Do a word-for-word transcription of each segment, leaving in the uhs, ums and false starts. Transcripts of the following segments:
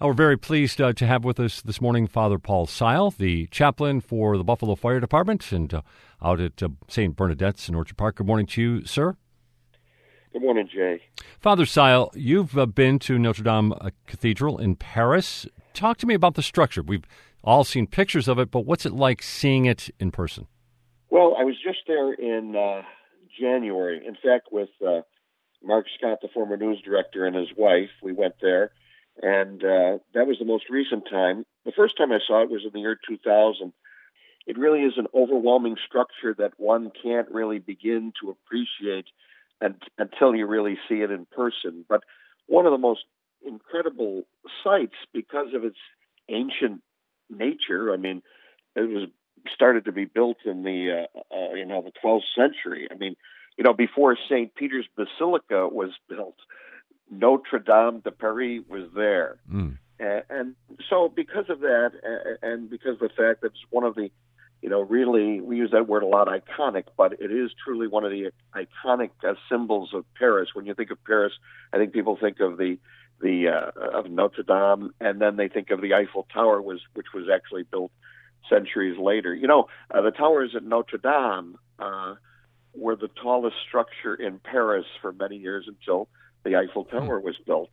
Uh, We're very pleased uh, to have with us this morning Father Paul Seil, the chaplain for the Buffalo Fire Department and uh, out at uh, Saint Bernadette's in Orchard Park. Good morning to you, sir. Good morning, Jay. Father Seil, you've uh, been to Notre Dame uh, Cathedral in Paris. Talk to me about the structure. We've all seen pictures of it, but what's it like seeing it in person? Well, I was just there in uh, January. In fact, with uh, Mark Scott, the former news director, and his wife, we went there, and uh, that was the most recent time. The first time I saw it was in the year two thousand. It really is an overwhelming structure that one can't really begin to appreciate and, until you really see it in person. But one of the most incredible sights because of its ancient nature. I mean, it was started to be built in the uh, uh, you know the twelfth century. I mean, you know, before Saint Peter's Basilica was built, Notre Dame de Paris was there, mm. and, and so because of that, uh, and because of the fact that it's one of the, you know, really we use that word a lot, iconic, but it is truly one of the iconic uh, symbols of Paris. When you think of Paris, I think people think of the the uh, of Notre Dame, and then they think of the Eiffel Tower, was which was actually built centuries later. You know, uh, the towers at Notre Dame uh, were the tallest structure in Paris for many years until the Eiffel Tower was built.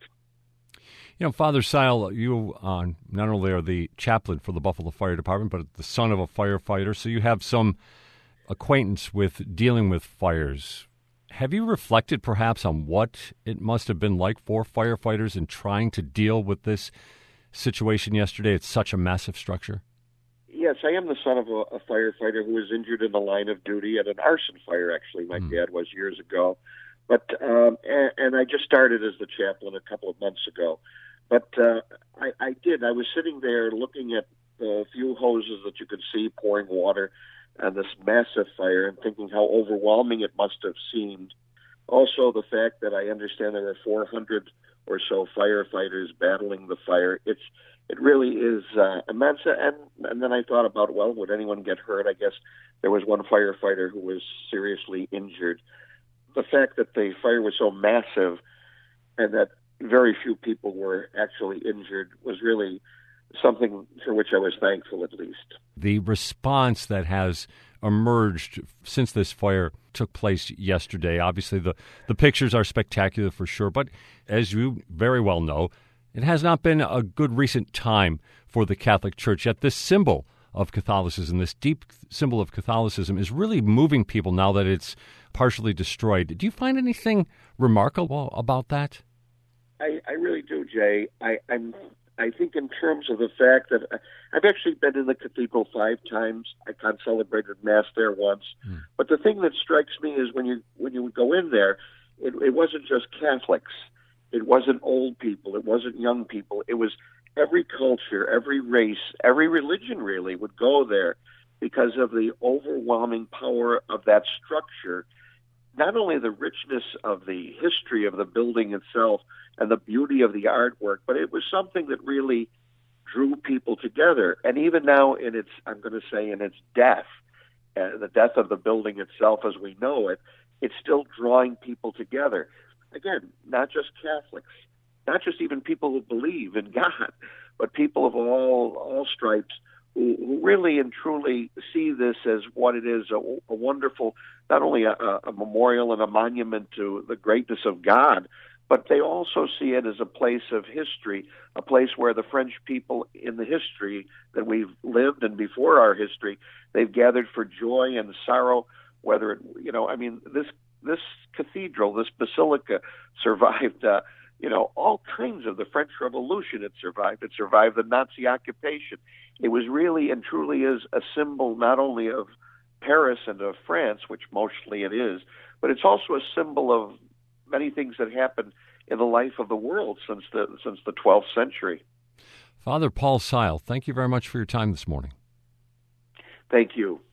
You know, Father Seil, you uh, not only are the chaplain for the Buffalo Fire Department, but the son of a firefighter, so you have some acquaintance with dealing with fires. Have you reflected perhaps on what it must have been like for firefighters in trying to deal with this situation yesterday? It's such a massive structure. Yes, I am the son of a, a firefighter who was injured in the line of duty at an arson fire, actually. My mm. dad was years ago. But um, and, and I just started as the chaplain a couple of months ago. But uh, I, I did. I was sitting there looking at a few hoses that you could see pouring water on this massive fire and thinking how overwhelming it must have seemed. Also, the fact that I understand there were four hundred or so firefighters battling the fire. It's It really is uh, immense. And, and then I thought about, well, would anyone get hurt? I guess there was one firefighter who was seriously injured. The fact that the fire was so massive and that very few people were actually injured was really something for which I was thankful, at least. The response that has emerged since this fire took place yesterday, obviously the, the pictures are spectacular for sure, but as you very well know, it has not been a good recent time for the Catholic Church, yet this symbol of Catholicism, this deep symbol of Catholicism, is really moving people now that it's partially destroyed. Do you find anything remarkable about that? I, I really do, Jay. I, I'm, I think in terms of the fact that I've actually been in the cathedral five times. I celebrated Mass there once. Hmm. But the thing that strikes me is when you when you go in there, it, it wasn't just Catholics. It wasn't old people. It wasn't young people. It was every culture, every race, every religion really would go there because of the overwhelming power of that structure. Not only the richness of the history of the building itself and the beauty of the artwork, but it was something that really drew people together. And even now in its, I'm going to say in its death, uh, the death of the building itself as we know it, it's still drawing people together. Again, not just Catholics, not just even people who believe in God, but people of all all stripes who, who really and truly see this as what it is, a, a wonderful, not only a, a memorial and a monument to the greatness of God, but they also see it as a place of history, a place where the French people in the history that we've lived and before our history, they've gathered for joy and sorrow, whether it, you know, I mean, this This cathedral, this basilica, survived, uh, you know, all kinds of the French Revolution. It survived. It survived the Nazi occupation. It was really and truly is a symbol not only of Paris and of France, which mostly it is, but it's also a symbol of many things that happened in the life of the world since the since the twelfth century. Father Paul Seil, thank you very much for your time this morning. Thank you.